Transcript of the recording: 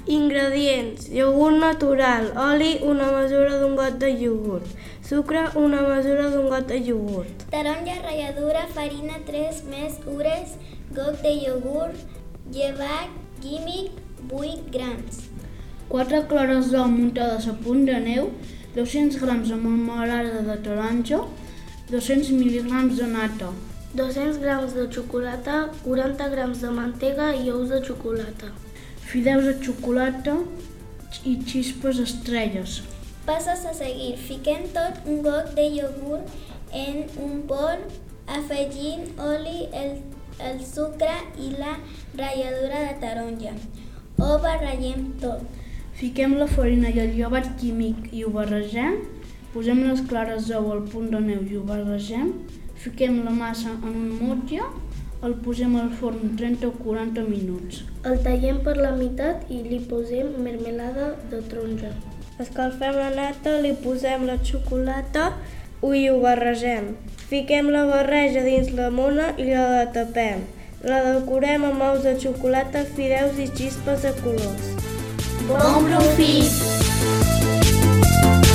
Ingredients: iogurt natural, oli, una mesura d'un got de iogurt, sucre, una mesura d'un got de iogurt. Taronja, ratlladura, farina 3 més ures, got de iogurt, llevat químic 8 grams. 4 clares d'ou muntades a punt de neu, 200 grams de melmelada de taronja, 200 mil·ligrams de nata, 200 grams de xocolata, 40 grams de mantega i ous de xocolata. fideus de xocolata i xispes estrelles. Passos a seguir. Fiquem tot un got de iogurt en un bol, afegint oli, el sucre i la ratlladura de taronja. Ho barregem tot. Fiquem la farina i el llevat químic i ho barregem. Posem les clares d'ou al punt de neu i ho barregem. Fiquem la massa en un motlle, el posem al forn 30 o 40 minuts. El tallem per la meitat i li posem mermelada de taronja. Escalfem la nata, li posem la xocolata i ho barregem. Fiquem la barreja dins la mona i la tapem. La decorem amb ous de xocolata, fideus i xispes de colors. Bon profit!